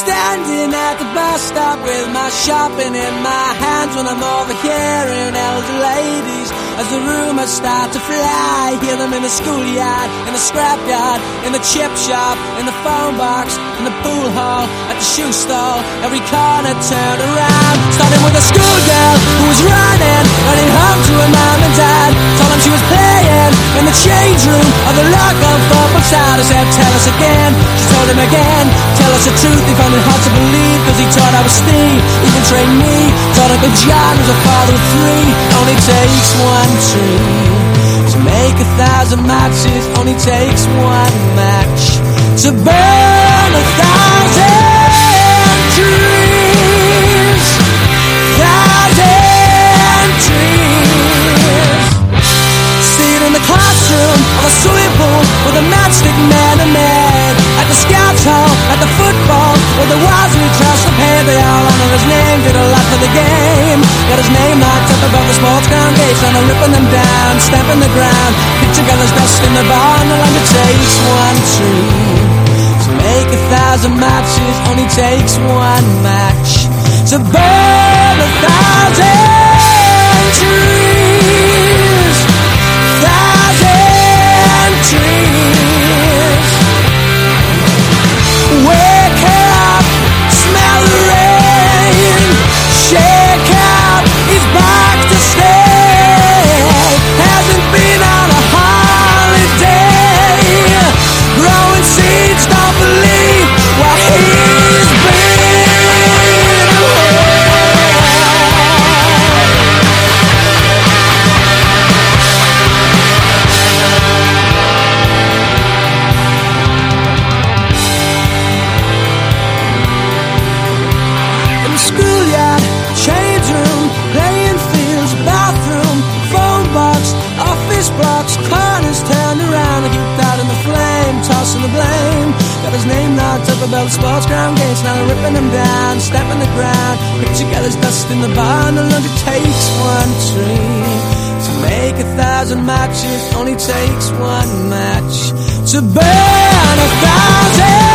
standing at the bus stop with my shopping in my hands when I'm overhearing elder ladies as the rumors start to fly. Hear them in the schoolyard, in the scrapyard, in the chip shop, in the phone box, in the pool hall, at the shoe stall. Every corner turned around, starting with a schoolgirl who was running home to her mom and dad. Told them she was playing in the change room of the local football side. I said, tell us again. She told him again, tell us the truth. He found it hard to believe, cause he thought I was Steve. Even trained me, thought Uncle John was a father of three. Only takes one tree to make 1,000 matches. Only takes one match to burn 1,000 trees. 1,000 trees. See it in the classroom, on the swimming pool, with a matchstick man and man. At the scouts hall, at the football, with the wives we trust the paid. They all honor his name, did a lot for the game. Got his name knocked up above the sports ground gates, and they're ripping them down, stamping the ground. Picture colors dust in the barn, no longer takes one tree to make 1,000 matches. Only takes one match to burn 1,000 trees. 1,000 trees. Wake up, smell the rain. Shake up, he's back to stay. Hasn't been on a holiday. Growing seeds, don't believe what he's been. Schoolyard, change room, playing fields, bathroom, phone box, office blocks, corners turned around, heaped out in the flame, tossing the blame. Got his name knocked up above the sports ground gates, now they're ripping them down, stamping the ground. Picture gathers dust in the barn, no longer takes one tree to make 1,000 matches. Only takes one match to burn 1,000.